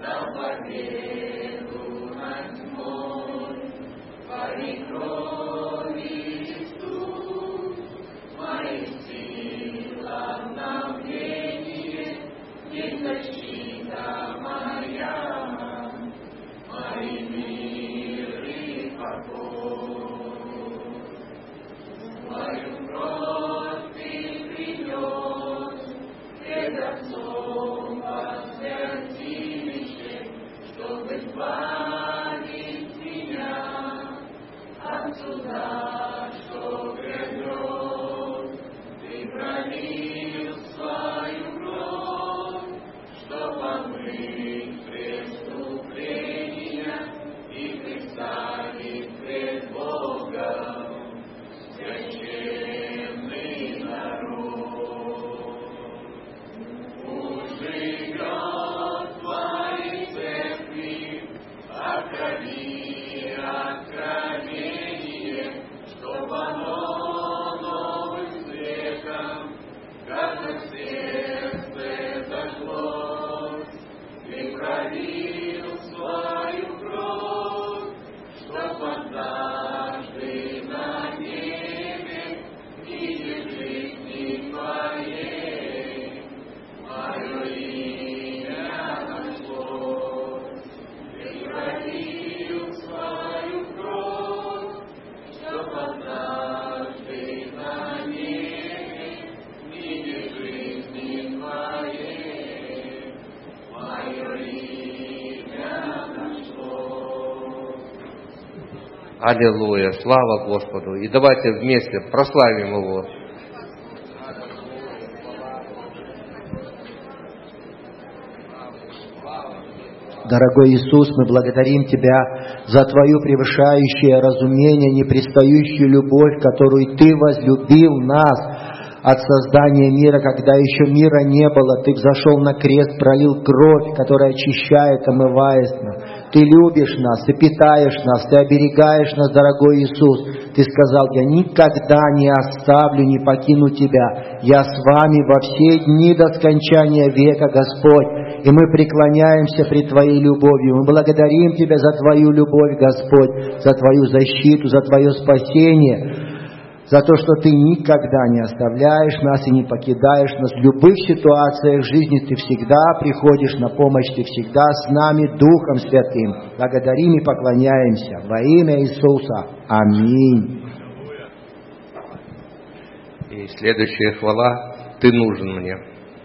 Аллилуйя, слава Господу. И давайте вместе прославим Его. Дорогой Иисус, мы благодарим Тебя за Твою превышающее разумение, непрестающую любовь, которую Ты возлюбил нас от создания мира, когда еще мира не было. Ты взошел на крест, пролил кровь, которая очищает, омывает нас. Ты любишь нас, Ты питаешь нас, Ты оберегаешь нас, дорогой Иисус. Ты сказал: я никогда не оставлю, не покину Тебя. Я с вами во все дни до скончания века, Господь. И мы преклоняемся пред Твоей любовью. Мы благодарим Тебя за Твою любовь, Господь, за Твою защиту, за Твое спасение, за то, что Ты никогда не оставляешь нас и не покидаешь нас. В любых ситуациях жизни Ты всегда приходишь на помощь, Ты всегда с нами Духом Святым. Благодарим и поклоняемся во имя Иисуса. Аминь. И следующая хвала: Ты нужен мне.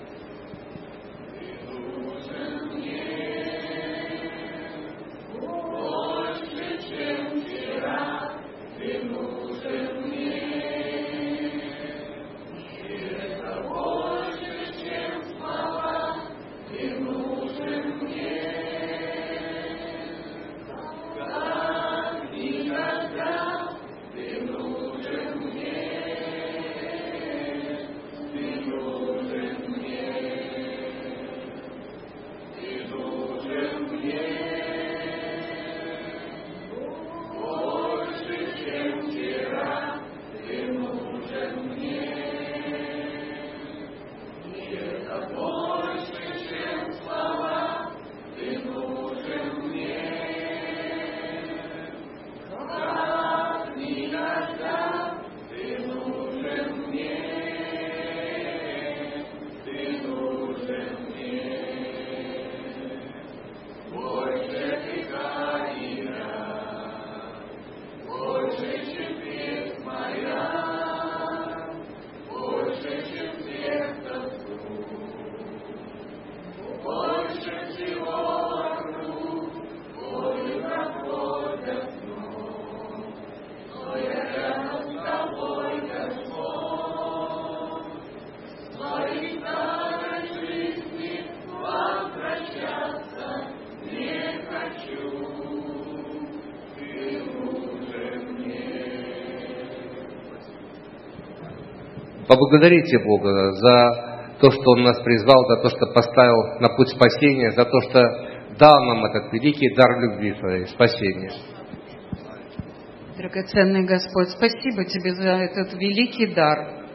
Поблагодарите Бога за то, что Он нас призвал, за то, что поставил на путь спасения, за то, что дал нам этот великий дар любви Твоей, спасения. Драгоценный Господь, спасибо Тебе за этот великий дар.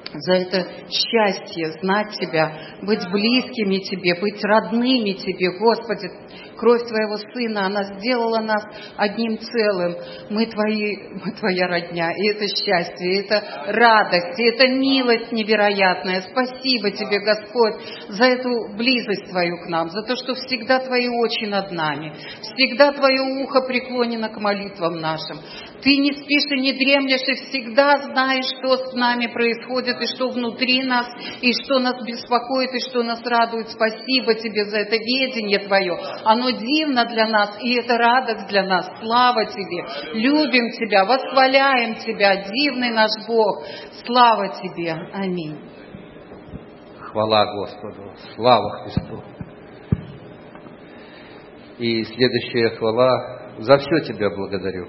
за это счастье знать Тебя, быть близкими Тебе, быть родными Тебе. Господи, кровь Твоего Сына, она сделала нас одним целым. Мы Твоя родня, и это счастье, и это радость, и это милость невероятная. Спасибо Тебе, Господь, за эту близость Твою к нам, за то, что всегда Твои очи над нами, всегда Твое ухо преклонено к молитвам нашим. Ты не спишь и не дремлешь, и всегда знаешь, что с нами происходит, и что внутри нас, и что нас беспокоит, и что нас радует. Спасибо Тебе за это ведение Твое. Оно дивно для нас, и это радость для нас. Слава Тебе. Любим Тебя, восхваляем Тебя, дивный наш Бог. Слава Тебе. Аминь. Хвала Господу. Слава Христу. И следующая хвала. За все Тебя благодарю.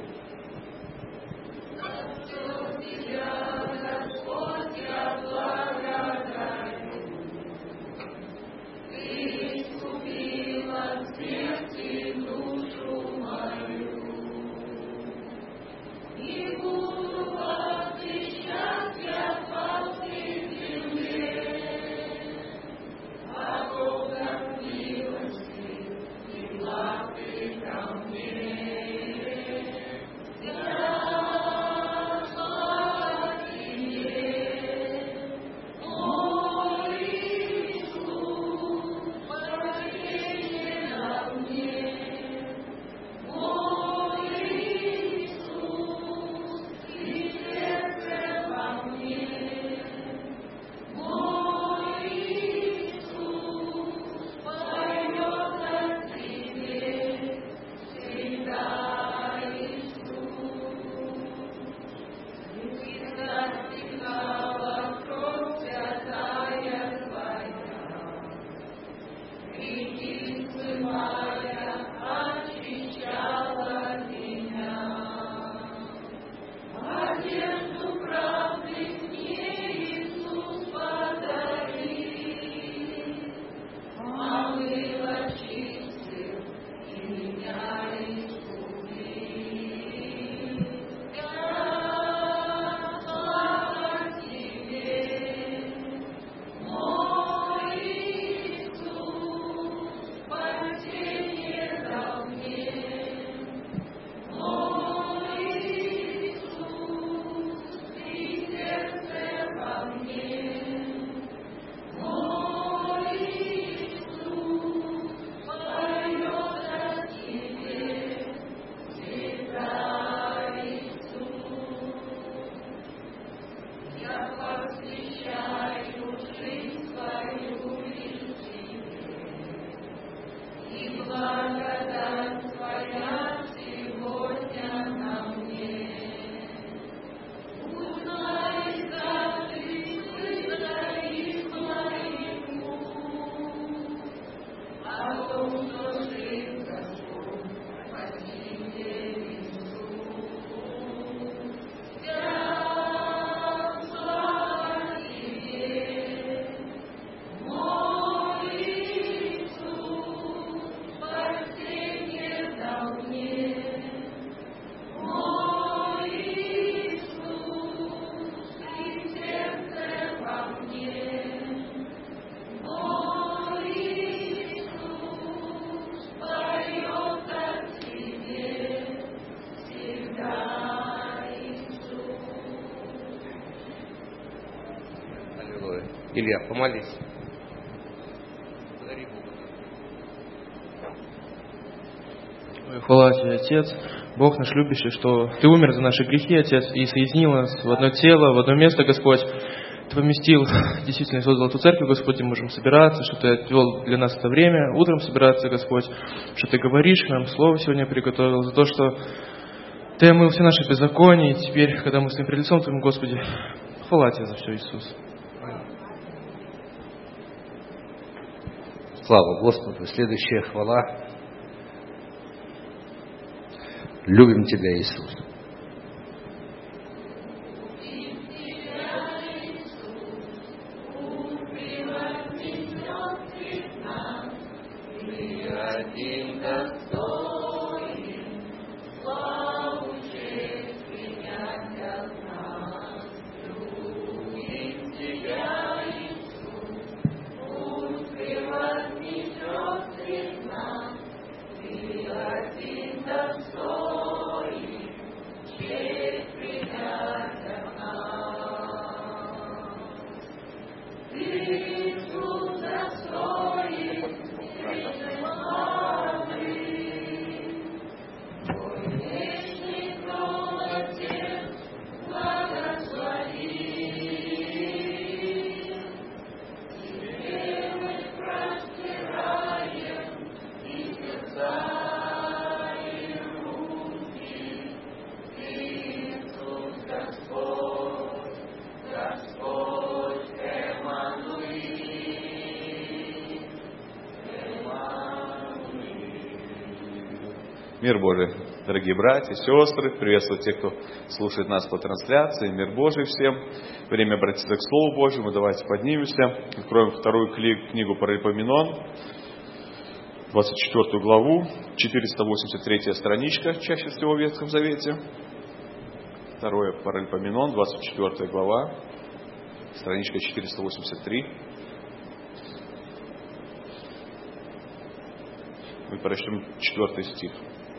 Илья, помолись. Благодари Бога. Хвала Тебе, Отец, Бог наш любящий, что Ты умер за наши грехи, Отец, и соединил нас в одно тело, в одно место, Господь. Ты поместил, действительно создал эту церковь, Господь, где мы можем собираться, что Ты отвел для нас это время, утром собираться, Господь, что Ты говоришь нам, Слово сегодня приготовил, за то, что Ты омыл все наши беззакония, и теперь, когда мы стоим пред лицом Твоим, Господи, хвала Тебе за все, Иисус. Слава Господу. Следующая хвала. Любим Тебя, Иисус. Любим Мир Божий, дорогие братья, сестры, приветствую тех, кто слушает нас по трансляции. Мир Божий всем. Время обратиться к Слову Божьему. Давайте поднимемся. Откроем вторую книгу Паралипоменон, 24 главу, 483 страничка, чаще всего в Ветхом Завете. Второе Паралипоменон, 24 глава, страничка 483. Мы прочтем 4 стих.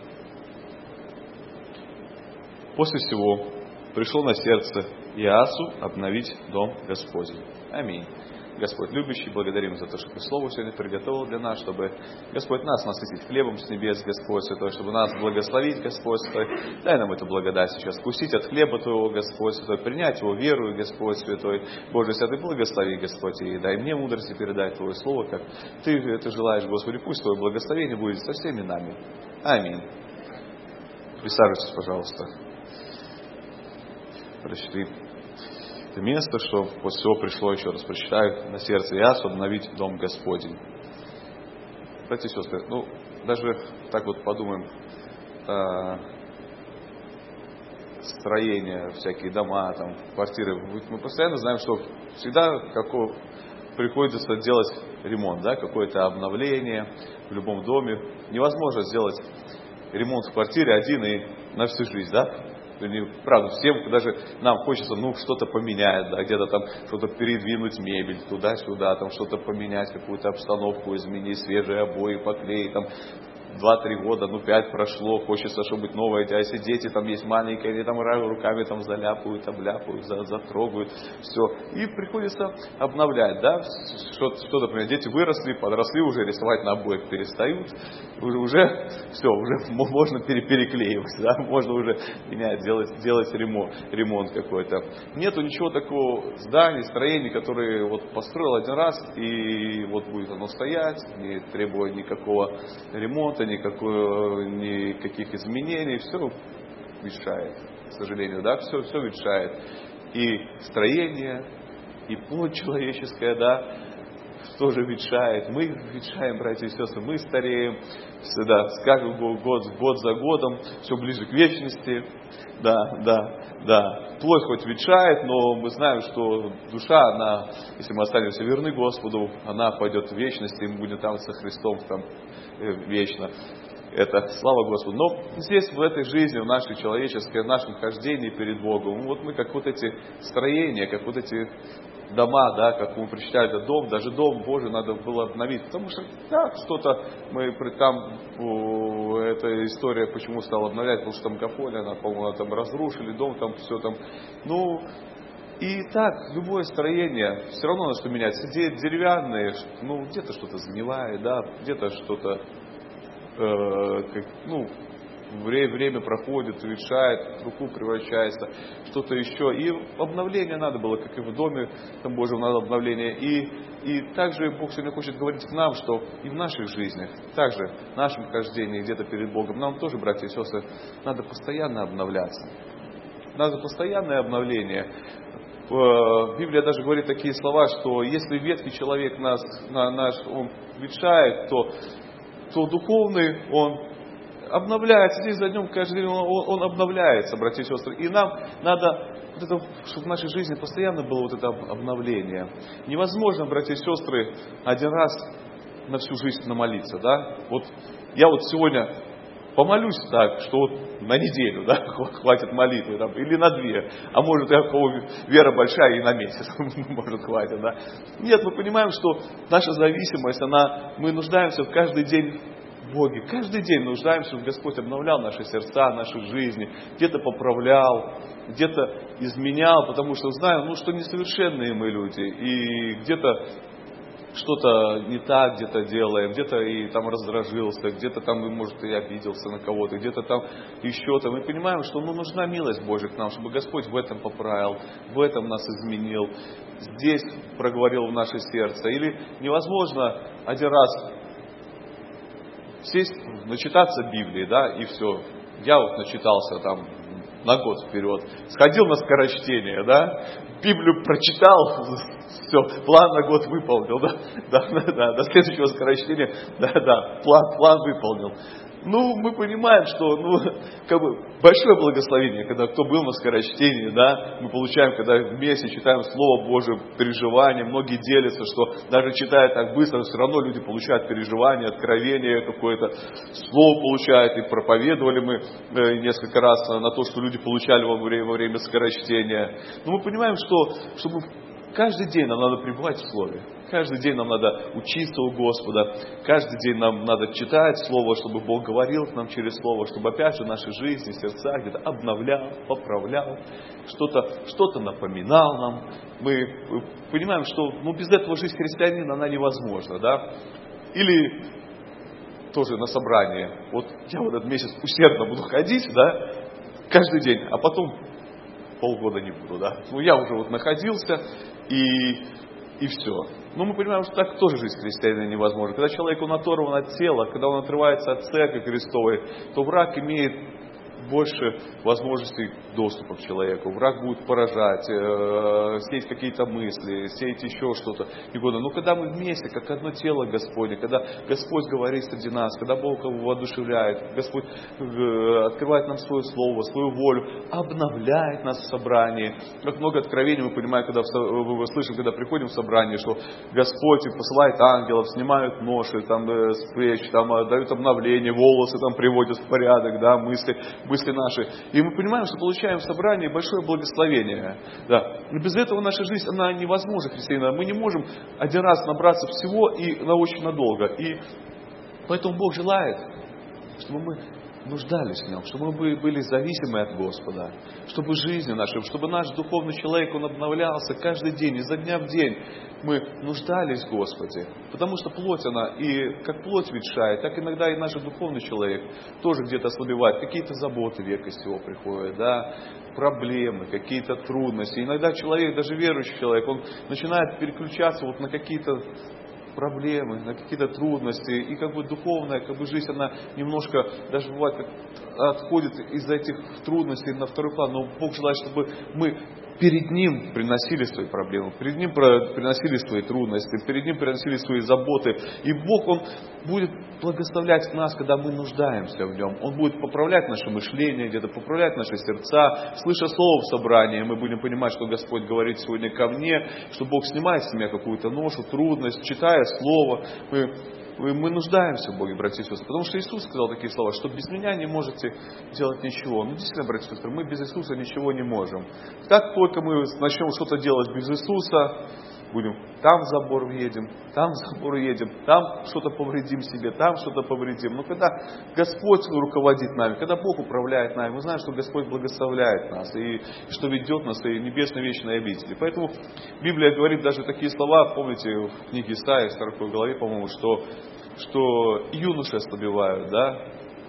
После всего пришло на сердце Иоасу обновить дом Господень. Аминь. Господь любящий, благодарим за то, что Ты Слово сегодня приготовил для нас, чтобы, Господь, нас насытить хлебом с небес, Господь Святой, чтобы нас благословить, Господь Святой. Дай нам эту благодать сейчас, вкусить от хлеба Твоего, Господь Святой, принять его верою, Господь Святой. Боже Святый, благослови, Господь, и дай мне мудрости передать Твое Слово, как Ты это желаешь, Господи. Пусть Твое благословение будет со всеми нами. Аминь. Присаживайтесь, пожалуйста. Прочти это место, что после всего пришло, еще раз прочитаю, на сердце Иоасу обновить дом Господень. Братья и сестры, даже так вот подумаем, строения, всякие дома, там, квартиры. Мы постоянно знаем, что всегда приходится делать ремонт, да, какое-то обновление в любом доме. Невозможно сделать ремонт в квартире один и на всю жизнь, да? Правда, всем, даже нам хочется, что-то поменять, да, где-то там что-то передвинуть мебель туда-сюда, там что-то поменять, какую-то обстановку изменить, свежие обои поклеить, там 2-3 года, 5 прошло, хочется, чтобы быть новое. А если дети там есть маленькие, они там руками там заляпают, обляпают, затрогают, все. И приходится обновлять, да, что, например, дети выросли, подросли уже, рисовать на обоях перестают, уже все, уже можно переклеивать, да, можно уже менять, делать ремонт какой-то. Нету ничего такого зданий, строений, которые вот построил один раз, и вот будет оно стоять, не требуя никакого ремонта, никаких изменений, все ветшает, к сожалению, да, все ветшает. И строение, и плоть человеческая, да, тоже ветшает. Мы ветшаем, братья и сестры, мы стареем всегда, с каждым год за годом, все ближе к вечности. Да. Плоть хоть ветшает, но мы знаем, что душа, она, если мы останемся верны Господу, она пойдет в вечность, и мы будем там со Христом там вечно. Это слава Господу. Но здесь, в этой жизни, в нашей человеческой, в нашем хождении перед Богом, вот мы как вот эти строения, как вот эти дома, да, как мы прочитали, это дом, даже дом Божий надо было обновить. Потому что, да, что-то мы там, эта история почему стала обновлять, потому что там Гафония, она, по-моему, там разрушили дом, там все там, и так, любое строение, все равно надо что менять. Где деревянные, где-то что-то сгнивает, да, где-то что-то, время проходит, ветшает, в труху превращается, что-то еще. И обновление надо было, как и в доме там Божьем надо обновление. И также Бог сегодня хочет говорить к нам, что и в наших жизнях, также в нашем хождении где-то перед Богом, нам тоже, братья и сестры, надо постоянно обновляться. Надо постоянное обновление. Библия даже говорит такие слова, что если ветхий человек он ветшает, то духовный он обновляется. День за днем, каждый день он обновляется, братья и сестры. И нам надо, чтобы в нашей жизни постоянно было вот это обновление. Невозможно, братья и сестры, один раз на всю жизнь намолиться, да? Вот я вот сегодня помолюсь так, что вот на неделю, да, хватит молитвы, там, или на 2, а может, вера большая и на месяц, может, хватит, да. Нет, мы понимаем, что наша зависимость, мы нуждаемся в каждый день в Боге, каждый день нуждаемся, чтобы Господь обновлял наши сердца, наши жизни, где-то поправлял, где-то изменял, потому что знаем, что несовершенные мы люди, и где-то что-то не так где-то делаем, где-то и там раздражился, где-то там, может, и обиделся на кого-то, где-то там еще там. Мы понимаем, что нужна милость Божия к нам, чтобы Господь в этом поправил, в этом нас изменил, здесь проговорил в наше сердце. Или невозможно один раз сесть, начитаться Библии, да, и все. Я вот начитался там на год вперед, сходил на скорочтение, да, Библию прочитал, все, план на год выполнил, да, до следующего скорочтения, план выполнил. мы понимаем, что, большое благословение, когда кто был на скорочтении, да, мы получаем, когда вместе читаем Слово Божие, переживания, многие делятся, что даже читая так быстро, все равно люди получают переживания, откровение какое-то, Слово получают, и проповедовали мы несколько раз на то, что люди получали во время скорочтения. Но мы понимаем, что чтобы каждый день нам надо пребывать в Слове. Каждый день нам надо учиться у Господа. Каждый день нам надо читать Слово, чтобы Бог говорил к нам через Слово, чтобы опять же наши жизни, сердца где-то обновлял, поправлял, что-то напоминал нам. Мы понимаем, что без этого жизнь христианина, она невозможна. Да? Или тоже на собрание. Вот я этот месяц усердно буду ходить, да, каждый день, а потом полгода не буду. Да? Я уже находился и все. Но мы понимаем, что так тоже жизнь христианина невозможна. Когда человек, он оторван от тела, когда он отрывается от церкви Христовой, то враг имеет больше возможностей доступа к человеку. Враг будет поражать, сеять какие-то мысли, сеять еще что-то. Но когда мы вместе, как одно тело Господне, когда Господь говорит среди нас, когда Бог его воодушевляет, Господь открывает нам свое слово, свою волю, обновляет нас в собрании. Как много откровений мы понимаем, когда мы слышим, когда приходим в собрание, что Господь посылает ангелов, снимают ноши с плеч, дают обновление, волосы приводят в порядок, да, мысли наши. И мы понимаем, что получаем в собрании большое благословение. Да. Но без этого наша жизнь, она невозможна, христианина. Мы не можем один раз набраться всего и на очень надолго. И поэтому Бог желает, чтобы мы нуждались в Нем, чтобы мы были зависимы от Господа, чтобы жизнь наша, чтобы наш духовный человек, он обновлялся каждый день, изо дня в день. Мы нуждались в Господе, потому что плоть, она и как плоть ветшает, так иногда и наш духовный человек тоже где-то ослабевает, какие-то заботы века сего приходят, да, проблемы, какие-то трудности. Иногда человек, даже верующий человек, он начинает переключаться на какие-то проблемы, на какие-то трудности, и духовная жизнь, она немножко, даже бывает, отходит из-за этих трудностей на второй план. Но Бог желает, чтобы мы перед Ним приносили свои проблемы, перед Ним приносили свои трудности, перед Ним приносили свои заботы. И Бог, Он будет благословлять нас, когда мы нуждаемся в Нем. Он будет поправлять наше мышление, где-то поправлять наши сердца. Слыша Слово в собрании, мы будем понимать, что Господь говорит сегодня ко мне, что Бог снимает с меня какую-то ношу, трудность, читая Слово. Мы нуждаемся в Боге, братья и сестры, потому что Иисус сказал такие слова, что без меня не можете делать ничего. Действительно, братья и сестры, мы без Иисуса ничего не можем. Как только мы начнем что-то делать без Иисуса, будем там в забор въедем, там в забор едем, там что-то повредим себе, там что-то повредим. Но когда Господь руководит нами, когда Бог управляет нами, мы знаем, что Господь благословляет нас и что ведет нас в небесной вечной обители. Поэтому Библия говорит даже такие слова, помните, в книге Исаии, в 40 главе, по-моему, что юноши ослабевают, да,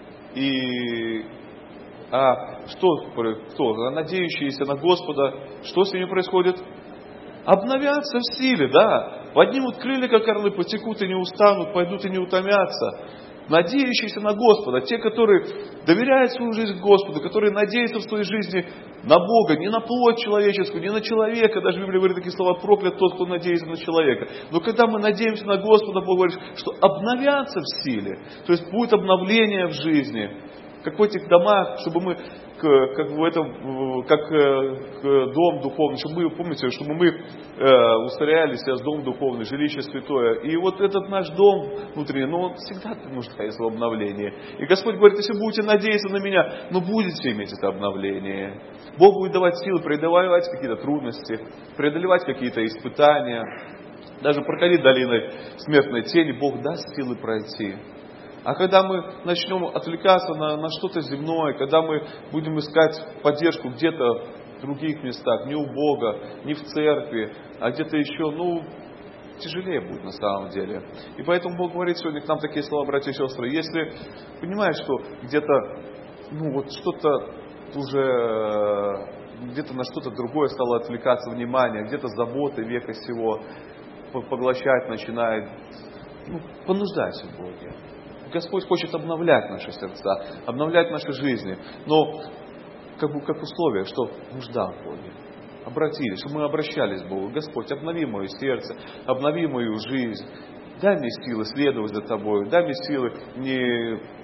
кто? Надеющиеся на Господа, что с ними происходит? Обновятся в силе, да. Поднимут крылья, как орлы, потекут и не устанут, пойдут и не утомятся. Надеющиеся на Господа, те, которые доверяют свою жизнь Господу, которые надеются в своей жизни на Бога, не на плоть человеческую, не на человека. Даже Библия говорит такие слова: проклят тот, кто надеется на человека. Но когда мы надеемся на Господа, Бог говорит, что обновятся в силе. То есть будет обновление в жизни. Как в этих домах, чтобы мы, как дом духовный, чтобы мы, помните, чтобы мы устрояли себя с домом духовным, жилище святое. И вот этот наш дом внутренний, он всегда нуждается в обновлении. И Господь говорит: если будете надеяться на меня, будете иметь это обновление. Бог будет давать силы преодолевать какие-то трудности, преодолевать какие-то испытания. Даже проходить долиной смертной тени, Бог даст силы пройти. А когда мы начнем отвлекаться на что-то земное, когда мы будем искать поддержку где-то в других местах, не у Бога, не в церкви, а где-то еще, тяжелее будет на самом деле. И поэтому Бог говорит сегодня к нам такие слова, братья и сестры: если понимаешь, что где-то, что-то уже, где-то на что-то другое стало отвлекаться внимание, где-то заботы века сего поглощать начинает, понуждайся в Боге. Господь хочет обновлять наши сердца, обновлять наши жизни. Но как условие, что нужда в Боге. Обратились, чтобы мы обращались к Богу. Господь, обнови мое сердце, обнови мою жизнь. Дай мне силы следовать за Тобой. Дай мне силы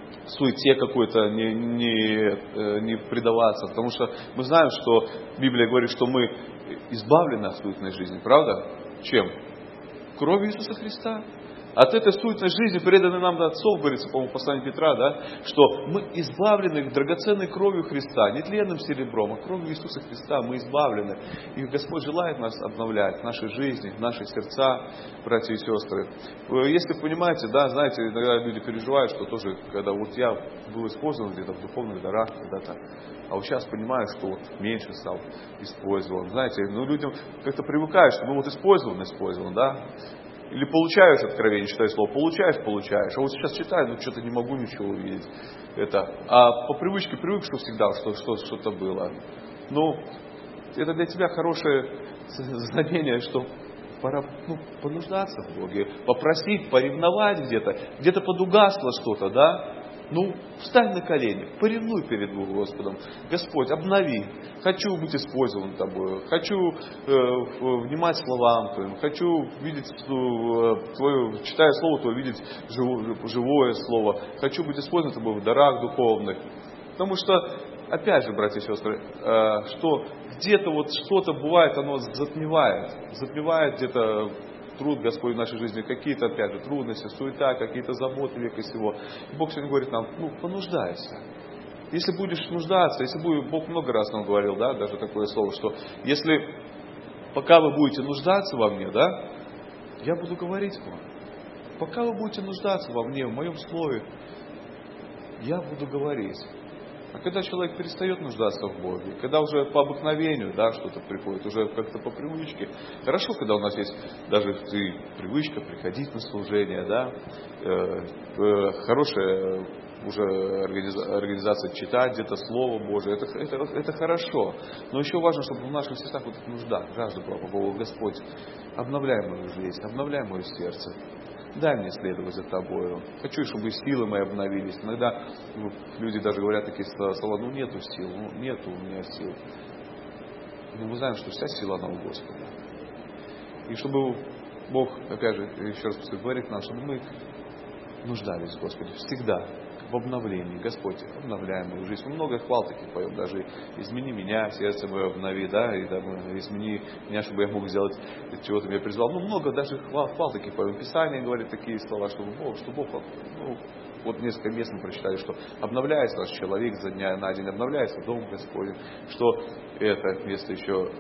суете какой-то не предаваться. Потому что мы знаем, что Библия говорит, что мы избавлены от суетной жизни. Правда? Чем? Кровью Иисуса Христа. От этой суетной жизни, преданной нам до отцов, говорится, по-моему, в послании Петра, да, что мы избавлены драгоценной кровью Христа, не тленным серебром, а кровью Иисуса Христа мы избавлены. И Господь желает нас обновлять в нашей жизни, в наши сердца, братья и сестры. Если понимаете, да, знаете, иногда люди переживают, что тоже, когда вот я был использован где-то в духовных дарах когда-то, а вот сейчас понимаю, что вот меньше стал использован. Знаете, людям как-то привыкают, что вот использован, да. Или получаешь откровение, читаю слово, получаешь. А вот сейчас читаю, что-то не могу ничего увидеть. А по привычке привык, что всегда что-то было. Это для тебя хорошее знамение, что пора понуждаться в Боге, попросить, поревновать где-то подугасло что-то, да? Встань на колени, поревнуй перед Господом. Господь, обнови. Хочу быть использован Тобою. Хочу внимать словам Твоим. Хочу видеть Твое, читая Слово Твое, видеть живое Слово. Хочу быть использован Тобой в дарах духовных. Потому что, опять же, братья и сестры, что где-то вот что-то бывает, оно затмевает где-то труд Господь в нашей жизни, какие-то, опять же, трудности, суета, какие-то заботы века сего. И Бог сегодня говорит нам, понуждайся. Если будешь нуждаться, Бог много раз нам говорил, да, даже такое слово, что если пока вы будете нуждаться во мне, да, я буду говорить вам. Пока вы будете нуждаться во мне, в моем слове, я буду говорить. А когда человек перестает нуждаться в Боге, когда уже по обыкновению, да, что-то приходит, уже как-то по привычке. Хорошо, когда у нас есть даже привычка приходить на служение, да, хорошая уже организация читать где-то Слово Божие, это хорошо. Но еще важно, чтобы в наших сердцах вот эта нужда, жажда была по Богу. Господь, обновляй мою жизнь, обновляй мое сердце. Дай мне следовать за Тобою. Хочу, чтобы силы мои обновились. Иногда люди даже говорят такие слова, нету сил, нету у меня сил. Но мы знаем, что вся сила, она у Господа. И чтобы Бог, опять же, еще раз говорит нам, чтобы мы нуждались в Господе всегда, в обновлении. Господь, обновляй мою жизнь. Мы много хвал таких поем, даже измени меня, сердце мое обнови, да, и измени меня, чтобы я мог сделать, чего ты меня призвал. Много даже хвал таких поем. Писание говорит такие слова, что Бог, вот несколько мест мы прочитали, что обновляется наш человек за дня на день, обновляется дом Господень, что это место еще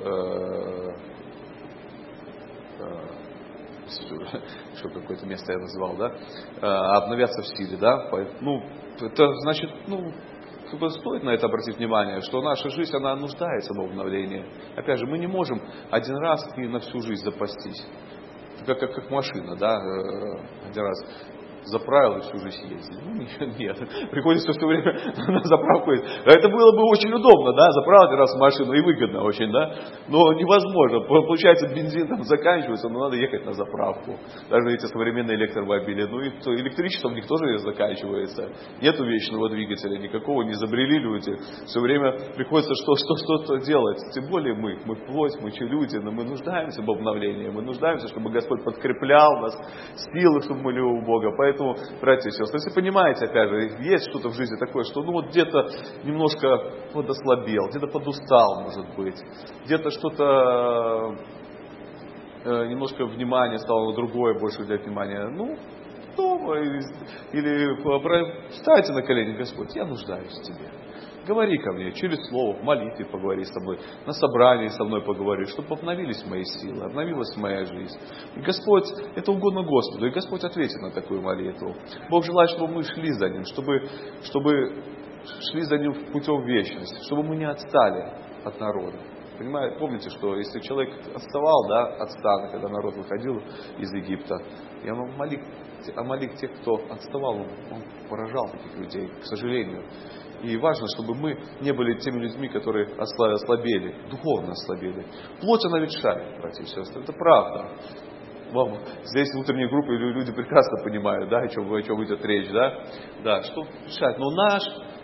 что какое-то место я назвал, да, обновятся в силе, да, это значит, стоит на это обратить внимание, что наша жизнь, она нуждается в обновлении. Опять же, мы не можем один раз и на всю жизнь запастись, как машина, да, один раз заправил и всю жизнь ездить. Нет. Приходится все время на заправку. Это было бы очень удобно, да, заправить раз в машину и выгодно очень, да. Но невозможно. Получается, бензин там заканчивается, но надо ехать на заправку. Даже эти современные электромобили. И электричество в них тоже заканчивается. Нету вечного двигателя никакого, не изобрели люди. Все время приходится что-то делать. Тем более мы плоть, мы люди, но мы нуждаемся в обновлении. Мы нуждаемся, чтобы Господь подкреплял нас, силы, чтобы мы были у Бога. Поэтому, братья и сестры, если понимаете, опять же, есть что-то в жизни такое, что где-то немножко подослабел, где-то подустал, может быть, где-то что-то немножко внимание стало другое, больше уделять внимания, дома или встаньте на колени, Господь, я нуждаюсь в Тебе. Говори ко мне через слово, в молитве поговори со мной, на собрании со мной поговори, чтобы обновились мои силы, обновилась моя жизнь. И Господь, это угодно Господу, и Господь ответит на такую молитву. Бог желает, чтобы мы шли за Ним, чтобы шли за Ним путем вечности, чтобы мы не отстали от народа. Понимаете, помните, что если человек отставал, от стана, когда народ выходил из Египта, и Амалик тех, кто отставал, он поражал таких людей, к сожалению. И важно, чтобы мы не были теми людьми, которые ослабели, духовно ослабели. Плоть, она ветшает, братья и сестры, это правда. Здесь в утренней группе люди прекрасно понимают, о чем идет речь, да, что ветшает. Но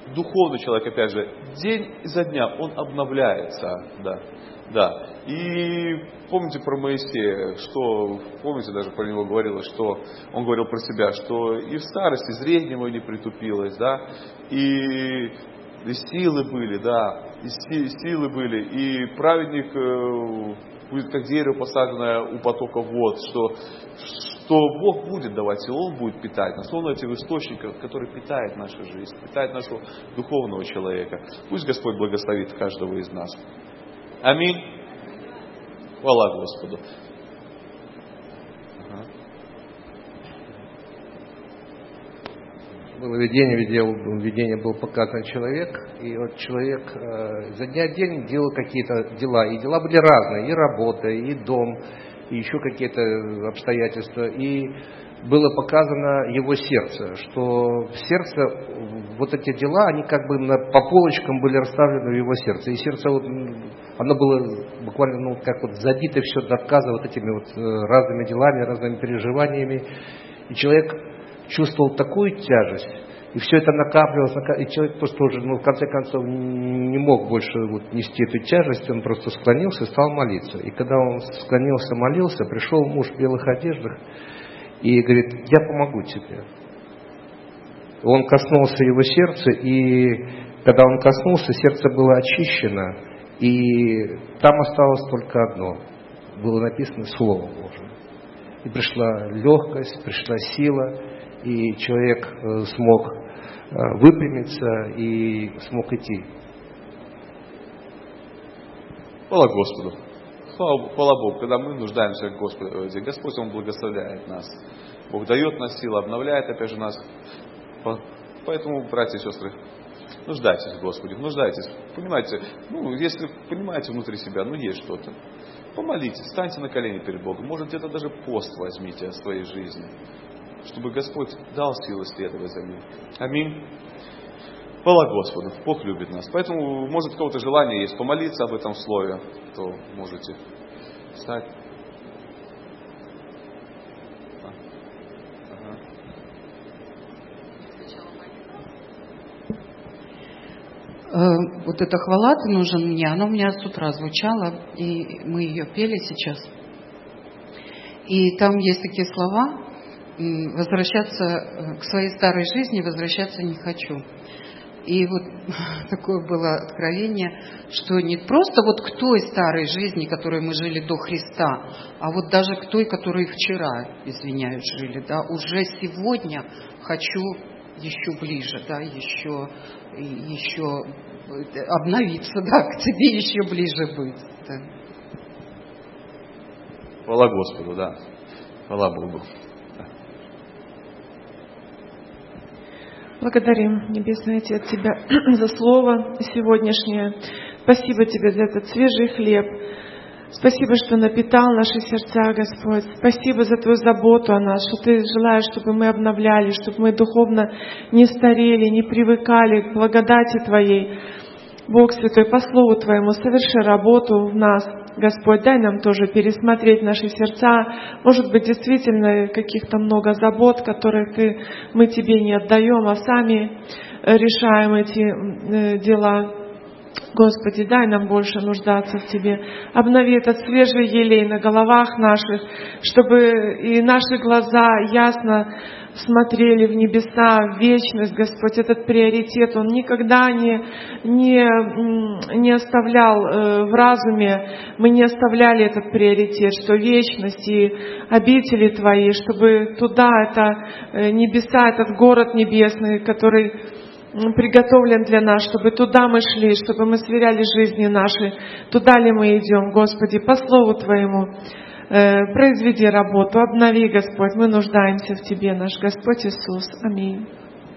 духовный человек, опять же, день изо дня он обновляется. Да. И помните про Моисея, что, помните, даже про него говорилось, что он говорил про себя, что и в старости зрение его не притупилось, да, и силы были, да, и силы были, и праведник будет как дерево, посаженное у потока вод, что Бог будет давать, и Он будет питать нас. Он этих источников, который питает нашу жизнь, питает нашего духовного человека. Пусть Господь благословит каждого из нас. Аминь. Хвала Господу. Было видение был показан человек, и вот человек за дня в день делал какие-то дела, и дела были разные, и работа, и дом, и еще какие-то обстоятельства, и было показано его сердце, что в сердце вот эти дела, они как бы по полочкам были расставлены в его сердце, и сердце вот, оно было буквально как вот забито все до отказа вот этими вот разными делами, разными переживаниями, и человек чувствовал такую тяжесть, и все это накапливалось, и человек просто уже, в конце концов, не мог больше нести эту тяжесть, он просто склонился и стал молиться. И когда он склонился, молился, пришел муж в белых одеждах и говорит: я помогу тебе. Он коснулся его сердца, и когда он коснулся, сердце было очищено, и там осталось только одно. Было написано Слово Божие. И пришла легкость, пришла сила, и человек смог выпрямиться и смог идти. Хвала Господу. Хвала Богу, когда мы нуждаемся в Господе, Господь, Он благословляет нас. Бог дает нас силу, обновляет опять же нас. Поэтому, братья и сестры, нуждайтесь в Господе, нуждайтесь. Понимаете, если понимаете внутри себя, есть что-то, помолитесь, встаньте на колени перед Богом. Может, где-то даже пост возьмите от своей жизни, чтобы Господь дал силы следовать за Ним. Аминь. Хвала Господу. Бог любит нас. Поэтому, может, у кого-то желание есть помолиться об этом слове, то можете встать. Вот эта хвала «Ты нужен мне», она у меня с утра звучала, и мы ее пели сейчас. И там есть такие слова: возвращаться к своей старой жизни, возвращаться не хочу. И вот такое было откровение, что не просто вот к той старой жизни, которой мы жили до Христа, а вот даже к той, которой вчера, извиняюсь, жили, да, уже сегодня хочу еще ближе, да, еще обновиться, да, к тебе еще ближе быть. Да. Хвала Господу, да. Хвала Богу. Благодарим, Небесный Отец, Тебя за слово сегодняшнее. Спасибо Тебе за этот свежий хлеб. Спасибо, что напитал наши сердца, Господь. Спасибо за Твою заботу о нас, что Ты желаешь, чтобы мы обновлялись, чтобы мы духовно не старели, не привыкали к благодати Твоей. Бог Святой, по Слову Твоему соверши работу в нас. Господь, дай нам тоже пересмотреть наши сердца. Может быть, действительно каких-то много забот, которых мы Тебе не отдаем, а сами решаем эти дела. Господи, дай нам больше нуждаться в Тебе. Обнови этот свежий елей на головах наших, чтобы и наши глаза ясно смотрели в небеса, в вечность, Господь. Этот приоритет, он никогда не оставлял в разуме, мы не оставляли этот приоритет, что вечность и обители Твои, чтобы туда, это небеса, этот город небесный, который приготовлен для нас, чтобы туда мы шли, чтобы мы сверяли жизни наши, туда ли мы идем, Господи, по Слову Твоему. Произведи работу, обнови, Господь, мы нуждаемся в Тебе, наш Господь Иисус. Аминь.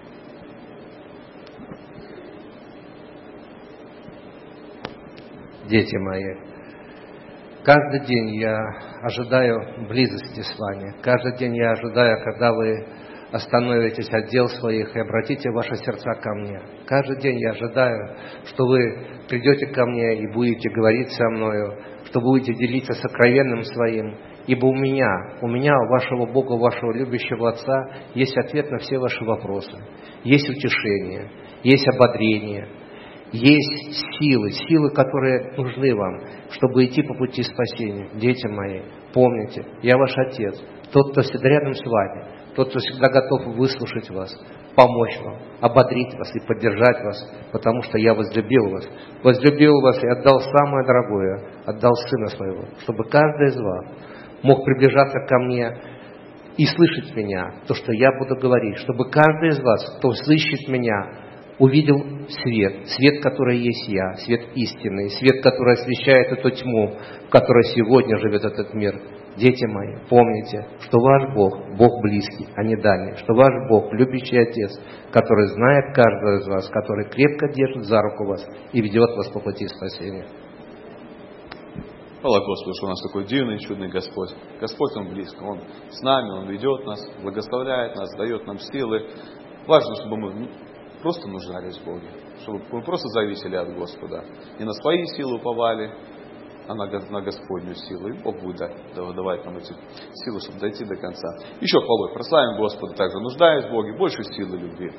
Дети мои, каждый день я ожидаю близости с вами. Каждый день я ожидаю, когда вы остановитесь от дел своих и обратите ваши сердца ко мне. Каждый день я ожидаю, что вы придете ко мне и будете говорить со мною, что будете делиться сокровенным своим. Ибо у меня, у вашего Бога, у вашего любящего Отца, есть ответ на все ваши вопросы. Есть утешение, есть ободрение, есть силы, которые нужны вам, чтобы идти по пути спасения. Дети мои, помните, я ваш Отец, тот, кто всегда рядом с вами, тот, кто всегда готов выслушать вас, помочь вам, ободрить вас и поддержать вас, потому что я возлюбил вас и отдал самое дорогое, отдал Сына Своего, чтобы каждый из вас мог приближаться ко мне и слышать меня, то, что я буду говорить, чтобы каждый из вас, кто слышит меня, увидел свет, который есть я, свет истинный, свет, который освещает эту тьму, в которой сегодня живет этот мир. Дети мои, помните, что ваш Бог, Бог близкий, а не дальний, что ваш Бог, любящий Отец, который знает каждого из вас, который крепко держит за руку вас и ведет вас по пути спасения. Хвала Господу, что у нас такой дивный, чудный Господь. Господь, Он близко, Он с нами, Он ведет нас, благословляет нас, дает нам силы. Важно, чтобы мы просто нуждались в Боге, чтобы мы просто зависели от Господа. Не на свои силы уповали, а на Господнюю силу. И Бог будет давать нам эти силы, чтобы дойти до конца. Еще хвалой прославим Господа, также нуждаясь в Боге, больше силы любви.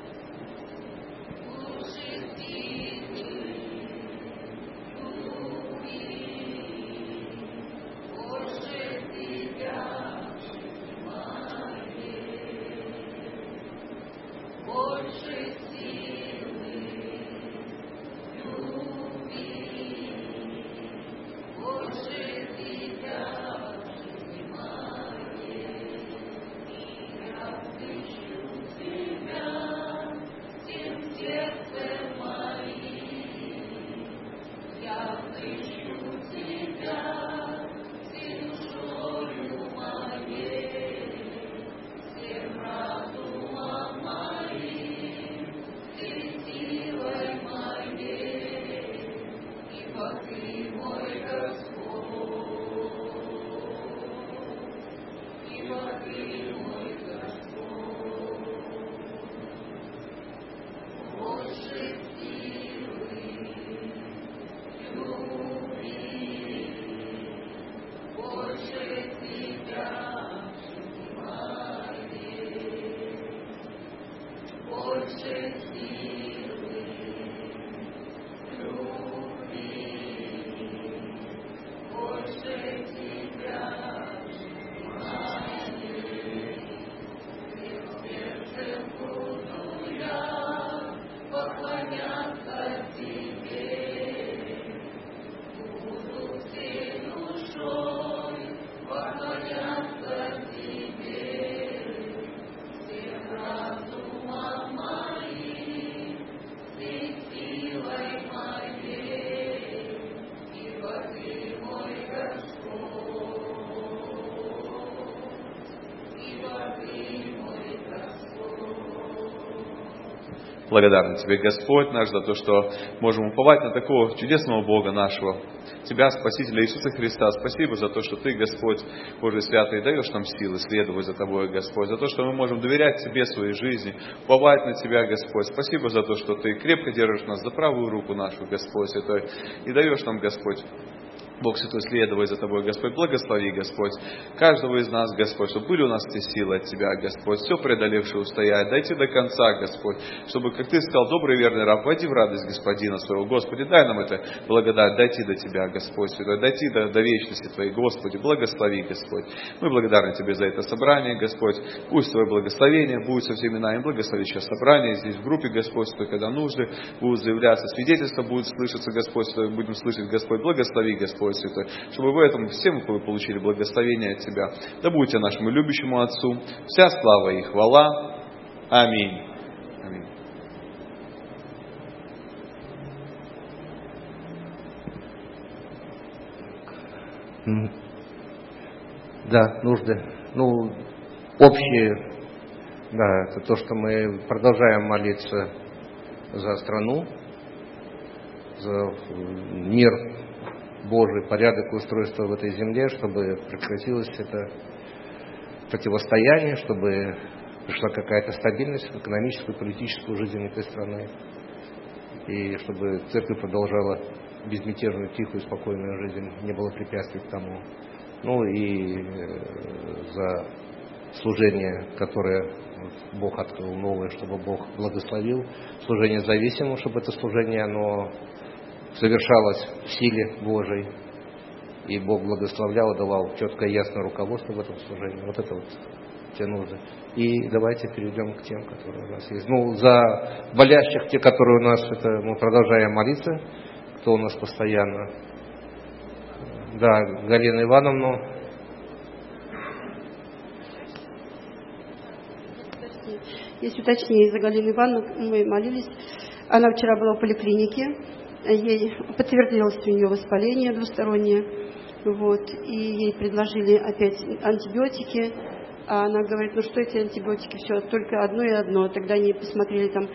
Благодарны Тебе, Господь наш, за то, что можем уповать на такого чудесного Бога нашего, Тебя, Спасителя Иисуса Христа. Спасибо за то, что Ты, Господь Божий Святый, даешь нам силы следовать за Тобой, Господь, за то, что мы можем доверять Тебе своей жизни, уповать на Тебя, Господь. Спасибо за то, что Ты крепко держишь нас за правую руку нашу, Господь Святой, и даешь нам, Господь, Бог Святой, следовать за Тобой, Господь. Благослови, Господь, каждого из нас, Господь, чтобы были у нас те силы от Тебя, Господь, все преодолевшие устоять, дойти до конца, Господь, чтобы, как Ты сказал, добрый и верный раб, войди в радость Господина своего, Господи, дай нам это благодать, дойти до Тебя, Господь Святой, дойти до вечности Твоей, Господи, благослови, Господь. Мы благодарны Тебе за это собрание, Господь, пусть Твое благословение будет со всеми нами, благослови сейчас собрание здесь в группе, Господь Святой, когда нужды будут заявляться, свидетельства будут слышаться, Господь Святой, будем слышать, Господь, благослови, Господь Святой, чтобы в этом всем вы получили благословение от Тебя. Да будьте нашему любящему Отцу вся слава и хвала. Аминь. Аминь. Да, нужды. Общие, да, это то, что мы продолжаем молиться за страну, за мир Божий, порядок и устройство в этой земле, чтобы прекратилось это противостояние, чтобы пришла какая-то стабильность в экономическую и политическую жизнь этой страны, и чтобы церковь продолжала безмятежную, тихую, спокойную жизнь, не было препятствий к тому. И за служение, которое Бог открыл новое, чтобы Бог благословил, служение зависимым, чтобы это служение, оно совершалось в силе Божией, и Бог благословлял, давал четкое, ясное руководство в этом служении. Вот это вот тебе нужно. И давайте перейдем к тем, которые у нас есть. За болящих, те, которые у нас, это мы продолжаем молиться, кто у нас постоянно. Да, Галина Ивановна. Есть уточнение за Галину Ивановну. Мы молились. Она вчера была в поликлинике. Ей подтвердилось у нее воспаление двустороннее. И ей предложили опять антибиотики. А она говорит, что эти антибиотики, все, только одно и одно. Тогда они посмотрели там